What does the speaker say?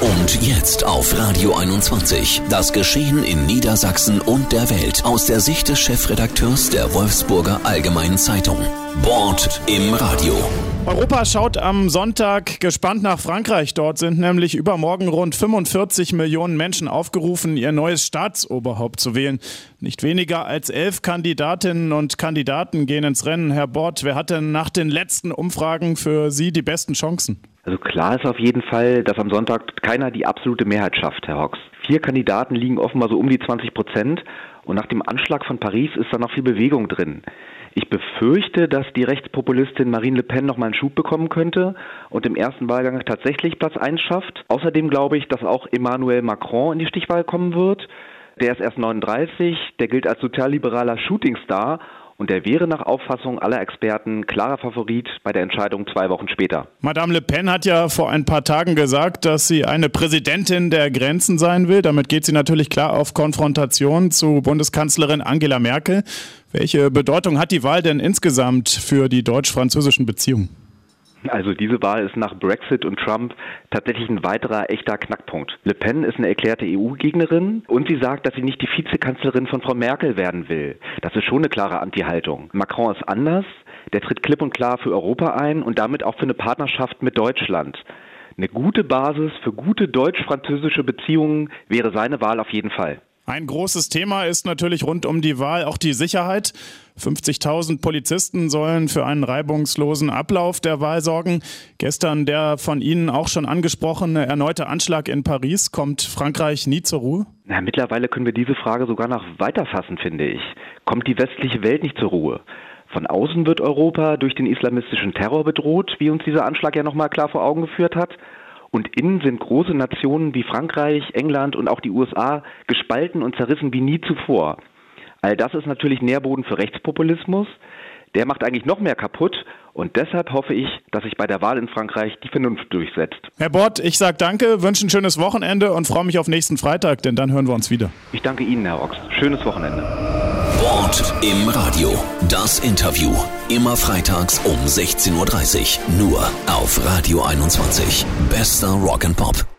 Und jetzt auf Radio 21. Das Geschehen in Niedersachsen und der Welt aus der Sicht des Chefredakteurs der Wolfsburger Allgemeinen Zeitung. Bord im Radio. Europa schaut am Sonntag gespannt nach Frankreich. Dort sind nämlich übermorgen rund 45 Millionen Menschen aufgerufen, ihr neues Staatsoberhaupt zu wählen. Nicht weniger als 11 Kandidatinnen und Kandidaten gehen ins Rennen. Herr Bord, wer hat denn nach den letzten Umfragen für Sie die besten Chancen? Also klar ist auf jeden Fall, dass am Sonntag keiner die absolute Mehrheit schafft, Herr Hox. 4 Kandidaten liegen offenbar so um die 20% und nach dem Anschlag von Paris ist da noch viel Bewegung drin. Ich befürchte, dass die Rechtspopulistin Marine Le Pen noch mal einen Schub bekommen könnte und im ersten Wahlgang tatsächlich Platz 1 schafft. Außerdem glaube ich, dass auch Emmanuel Macron in die Stichwahl kommen wird. Der ist erst 39, der gilt als sozialliberaler Shootingstar und der wäre nach Auffassung aller Experten klarer Favorit bei der Entscheidung 2 Wochen später. Madame Le Pen hat ja vor ein paar Tagen gesagt, dass sie eine Präsidentin der Grenzen sein will. Damit geht sie natürlich klar auf Konfrontation zu Bundeskanzlerin Angela Merkel. Welche Bedeutung hat die Wahl denn insgesamt für die deutsch-französischen Beziehungen? Also diese Wahl ist nach Brexit und Trump tatsächlich ein weiterer echter Knackpunkt. Le Pen ist eine erklärte EU-Gegnerin und sie sagt, dass sie nicht die Vizekanzlerin von Frau Merkel werden will. Das ist schon eine klare Anti-Haltung. Macron ist anders, der tritt klipp und klar für Europa ein und damit auch für eine Partnerschaft mit Deutschland. Eine gute Basis für gute deutsch-französische Beziehungen wäre seine Wahl auf jeden Fall. Ein großes Thema ist natürlich rund um die Wahl auch die Sicherheit. 50.000 Polizisten sollen für einen reibungslosen Ablauf der Wahl sorgen. Gestern der von Ihnen auch schon angesprochene erneute Anschlag in Paris. Kommt Frankreich nie zur Ruhe? Na, mittlerweile können wir diese Frage sogar noch weiterfassen, finde ich. Kommt die westliche Welt nicht zur Ruhe? Von außen wird Europa durch den islamistischen Terror bedroht, wie uns dieser Anschlag ja nochmal klar vor Augen geführt hat. Und innen sind große Nationen wie Frankreich, England und auch die USA gespalten und zerrissen wie nie zuvor. All das ist natürlich Nährboden für Rechtspopulismus. Der macht eigentlich noch mehr kaputt. Und deshalb hoffe ich, dass sich bei der Wahl in Frankreich die Vernunft durchsetzt. Herr Bord, ich sage danke, wünsche ein schönes Wochenende und freue mich auf nächsten Freitag, denn dann hören wir uns wieder. Ich danke Ihnen, Herr Ochs. Schönes Wochenende. Bord im Radio. Das Interview. Immer freitags um 16:30 Uhr. Nur auf Radio 21. Bester Rock and Pop.